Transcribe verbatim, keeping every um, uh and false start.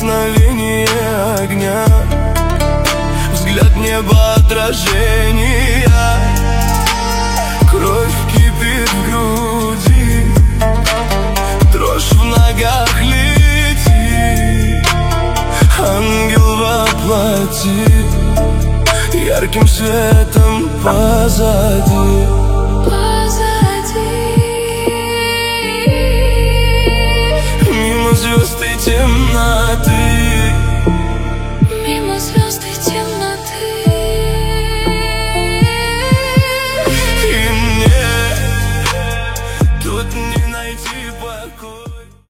прикосновение огня, взгляд неба отражения. Кровь кипит в груди, дрожь в ногах летит. Ангел воплоти, ярким светом позади.